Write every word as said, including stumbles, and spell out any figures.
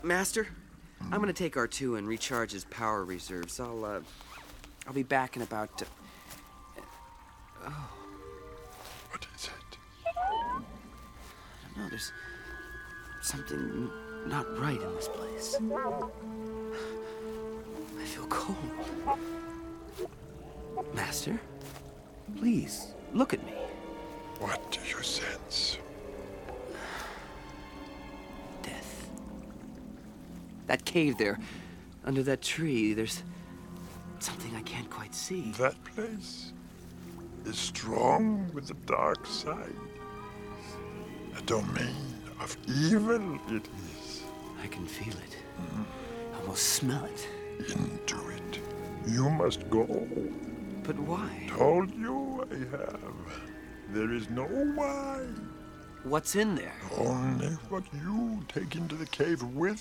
Master, I'm gonna take R two and recharge his power reserves. I'll, uh, I'll be back in about, uh, oh. What is it? I don't know, there's something not right in this place. I feel cold. Master, please, look at me. What do you sense? Death. That cave there, under that tree, there's something I can't quite see. That place is strong with the dark side. A domain of evil it is. I can feel it. Mm. Almost smell it. Into it. You must go. But why? Told you I have. There is no why. What's in there? Only what you take into the cave with